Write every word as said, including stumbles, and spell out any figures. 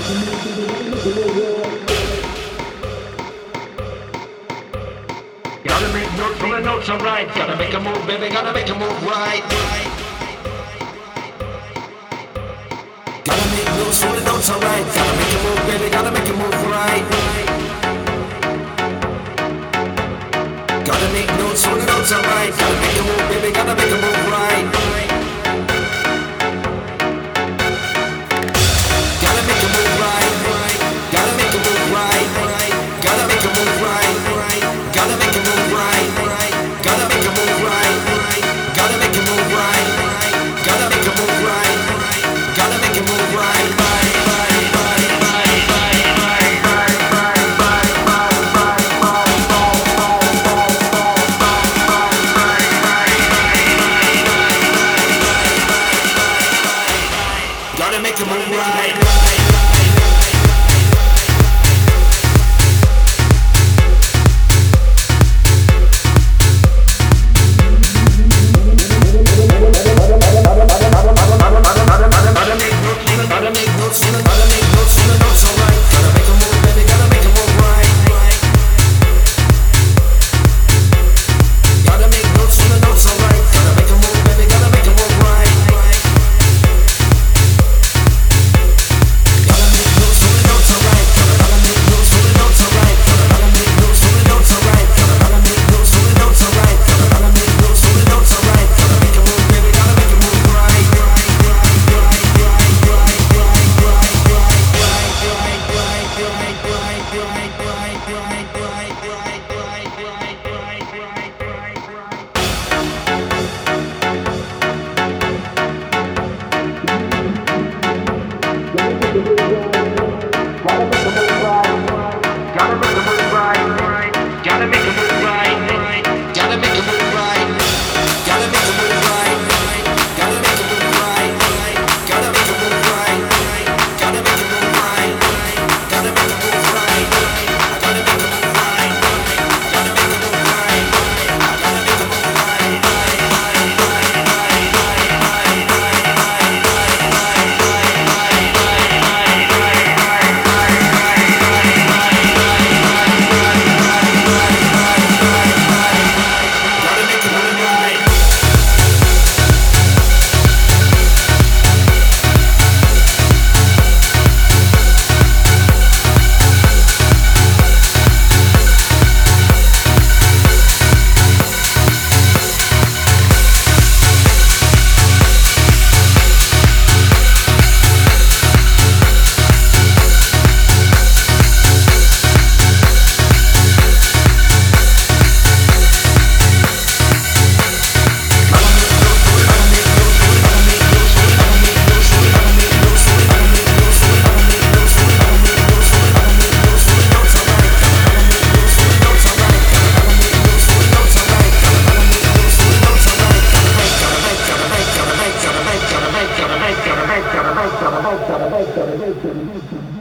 Gotta make notes when the notes are right. Gotta make a move, baby, gotta make a move right. Gotta make notes when the notes are right. Gotta make a move, baby, gotta make a move right. Gotta make notes when the notes are right. Gotta make a move, baby, gotta make a move right. Gotta make a move right. Gotta make a move right. Gotta make a move right. Gotta make a move right. Gotta make a move right. Gotta make a move right. Gotta make a move right. Gotta make a move right. Gotta make a move right. Gotta make, gotta make, gotta make, gotta make, gotta make, gotta make, gotta make, gotta make, gotta make.